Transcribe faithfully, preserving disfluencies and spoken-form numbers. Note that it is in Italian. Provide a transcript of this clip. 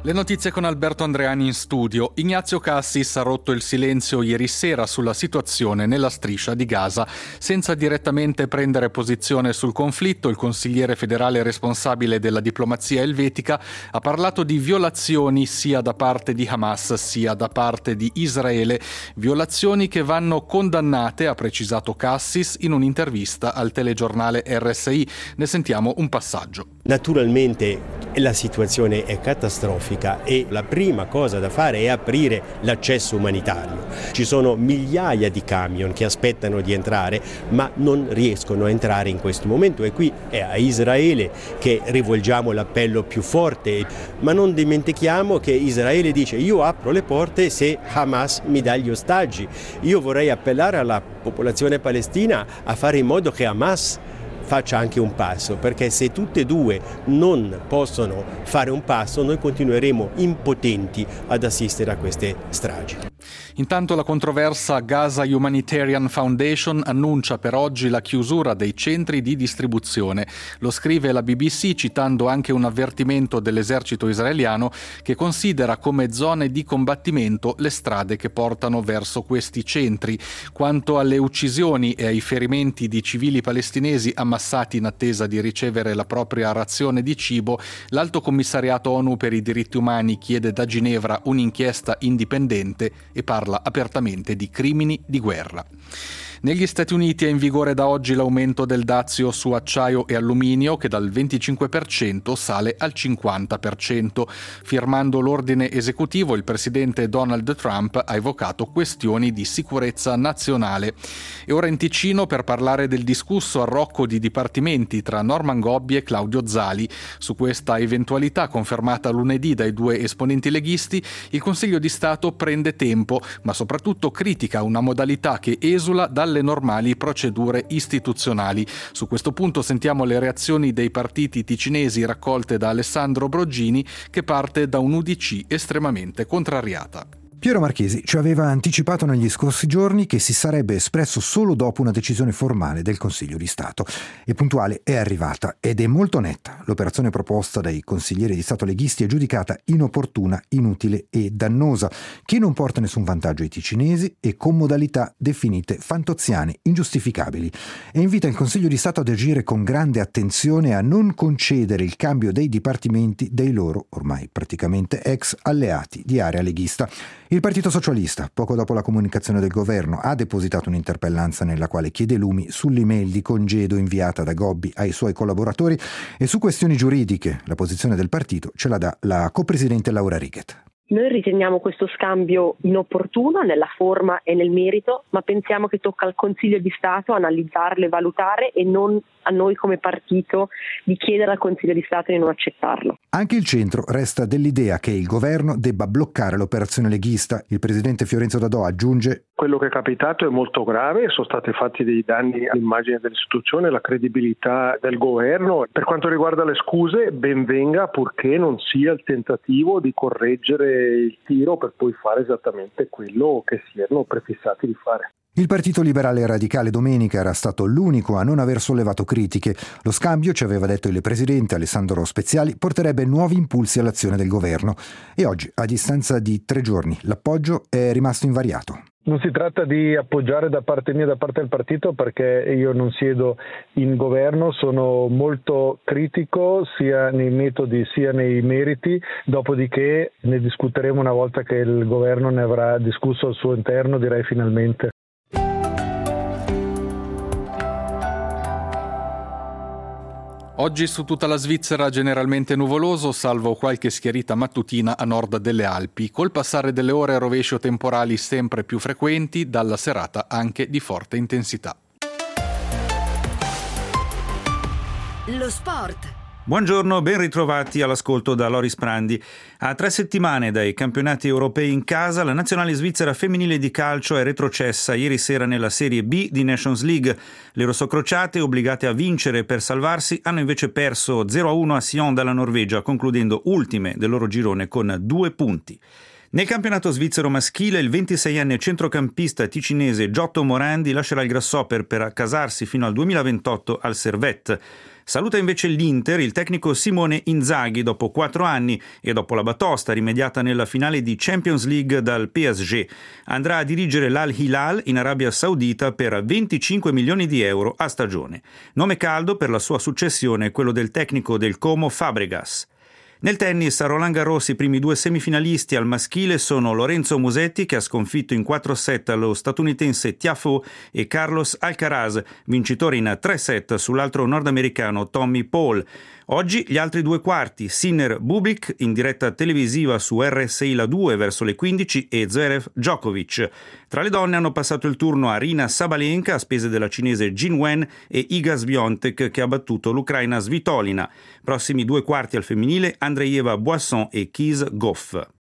Le notizie con Alberto Andreani in studio. Ignazio Cassis ha rotto il silenzio ieri sera sulla situazione nella striscia di Gaza. Senza direttamente prendere posizione sul conflitto, il consigliere federale responsabile della diplomazia elvetica ha parlato di violazioni sia da parte di Hamas sia da parte di Israele. Violazioni che vanno condannate, ha precisato Cassis in un'intervista al telegiornale R S I. Ne sentiamo un passaggio. Naturalmente la situazione è catastrofica e la prima cosa da fare è aprire l'accesso umanitario. Ci sono migliaia di camion che aspettano di entrare ma non riescono a entrare in questo momento, e qui è a Israele che rivolgiamo l'appello più forte, ma non dimentichiamo che Israele dice: io apro le porte se Hamas mi dà gli ostaggi. Io vorrei appellare alla popolazione palestina a fare in modo che Hamas faccia anche un passo, perché se tutte e due non possono fare un passo, noi continueremo impotenti ad assistere a queste stragi. Intanto la controversa Gaza Humanitarian Foundation annuncia per oggi la chiusura dei centri di distribuzione. Lo scrive la B B C citando anche un avvertimento dell'esercito israeliano che considera come zone di combattimento le strade che portano verso questi centri. Quanto alle uccisioni e ai ferimenti di civili palestinesi ammassati in attesa di ricevere la propria razione di cibo, l'Alto Commissariato ONU per i diritti umani chiede da Ginevra un'inchiesta indipendente e parla apertamente di crimini di guerra. Negli Stati Uniti è in vigore da oggi l'aumento del dazio su acciaio e alluminio, che dal venticinque per cento sale al cinquanta per cento. Firmando l'ordine esecutivo, il presidente Donald Trump ha evocato questioni di sicurezza nazionale. E ora in Ticino per parlare del discusso arrocco di dipartimenti tra Norman Gobbi e Claudio Zali. Su questa eventualità, confermata lunedì dai due esponenti leghisti, il Consiglio di Stato prende tempo, ma soprattutto critica una modalità che esula dalle normali procedure istituzionali. Su questo punto sentiamo le reazioni dei partiti ticinesi raccolte da Alessandro Broggini, che parte da un U D C estremamente contrariata. Piero Marchesi ci aveva anticipato negli scorsi giorni che si sarebbe espresso solo dopo una decisione formale del Consiglio di Stato. E puntuale è arrivata ed è molto netta. L'operazione proposta dai consiglieri di Stato leghisti è giudicata inopportuna, inutile e dannosa, che non porta nessun vantaggio ai ticinesi e con modalità definite fantoziane, ingiustificabili. E invita il Consiglio di Stato ad agire con grande attenzione e a non concedere il cambio dei dipartimenti dei loro, ormai praticamente ex alleati di area leghista. Il Partito Socialista, poco dopo la comunicazione del governo, ha depositato un'interpellanza nella quale chiede lumi sull'email di congedo inviata da Gobbi ai suoi collaboratori, e su questioni giuridiche la posizione del partito ce la dà la copresidente Laura Riget. Noi riteniamo questo scambio inopportuno nella forma e nel merito, ma pensiamo che tocca al Consiglio di Stato analizzarlo e valutare, e non a noi come partito di chiedere al Consiglio di Stato di non accettarlo. Anche il centro resta dell'idea che il governo debba bloccare l'operazione leghista. Il presidente Fiorenzo Dadò aggiunge: quello che è capitato è molto grave, sono stati fatti dei danni all'immagine dell'istituzione, alla credibilità del governo. Per quanto riguarda le scuse, ben venga, purché non sia il tentativo di correggere il tiro per poi fare esattamente quello che si erano prefissati di fare. Il Partito Liberale Radicale domenica era stato l'unico a non aver sollevato critiche. Lo scambio, ci aveva detto il presidente Alessandro Speziali, porterebbe nuovi impulsi all'azione del governo. E oggi, a distanza di tre giorni, l'appoggio è rimasto invariato. Non si tratta di appoggiare da parte mia, da parte del partito, perché io non siedo in governo, sono molto critico sia nei metodi sia nei meriti, dopodiché ne discuteremo una volta che il governo ne avrà discusso al suo interno, direi finalmente. Oggi su tutta la Svizzera generalmente nuvoloso, salvo qualche schiarita mattutina a nord delle Alpi. Col passare delle ore rovescio temporali sempre più frequenti, dalla serata anche di forte intensità. Lo sport. Buongiorno, ben ritrovati all'ascolto da Loris Prandi. A tre settimane dai campionati europei in casa, la nazionale svizzera femminile di calcio è retrocessa ieri sera nella Serie B di Nations League. Le rossocrociate, obbligate a vincere per salvarsi, hanno invece perso zero a uno a Sion dalla Norvegia, concludendo ultime del loro girone con due punti. Nel campionato svizzero maschile, il ventiseienne centrocampista ticinese Giotto Morandi lascerà il Grasshopper per accasarsi fino al duemilaventotto al Servette. Saluta invece l'Inter il tecnico Simone Inzaghi dopo quattro anni e dopo la batosta rimediata nella finale di Champions League dal P S G. Andrà a dirigere l'Al Hilal in Arabia Saudita per venticinque milioni di euro a stagione. Nome caldo per la sua successione è quello del tecnico del Como Fabregas. Nel tennis a Roland Garros i primi due semifinalisti al maschile sono Lorenzo Musetti, che ha sconfitto in quattro set lo statunitense Tiafoe, e Carlos Alcaraz, vincitore in tre set sull'altro nordamericano Tommy Paul. Oggi gli altri due quarti, Sinner Bublik in diretta televisiva su R S I La due verso le quindici e Zverev Djokovic. Tra le donne hanno passato il turno Aryna Sabalenka a spese della cinese Jin Wen e Iga Swiatek, che ha battuto l'ucraina Svitolina. Prossimi due quarti al femminile, Andreeva Boisson e Keys Goff.